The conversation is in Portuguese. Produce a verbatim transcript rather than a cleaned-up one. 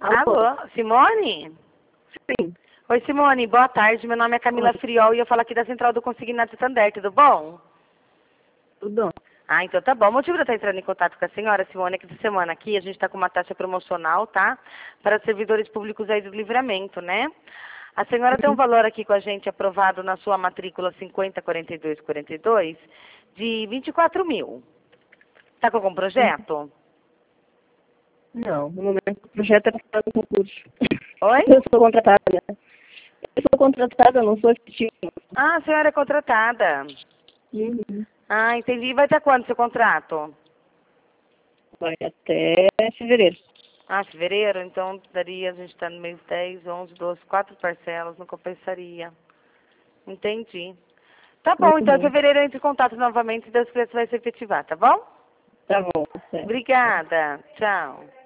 Alô, Alô, Simone? sim, Oi, Simone, boa tarde. Meu nome é Camila Oi. Friol e eu falo aqui da Central do Consignado Santander, tudo bom? tudo. Ah, então tá bom. O motivo de eu estar entrando em contato com a senhora, Simone, é que essa semana aqui a gente está com uma taxa promocional, tá? Para servidores públicos aí do livramento, né? A senhora tem um valor aqui com a gente aprovado na sua matrícula cinquenta quarenta e dois quarenta e dois de vinte e quatro mil. Tá com algum projeto? Não, no momento o projeto é para o concurso. Oi? Eu sou contratada, né? Eu sou contratada, não sou efetiva. Ah, a senhora é contratada. Uhum. Ah, entendi. Vai até quando seu contrato? Vai até fevereiro. Ah, fevereiro, então daria, a gente está no mês dez, onze, doze, quatro parcelas, não compensaria. Entendi. Tá bom, então em Uhum. fevereiro eu entro em contato novamente se Deus quiser você vai se efetivar, tá bom? Tá bom, certo. Obrigada. Tchau.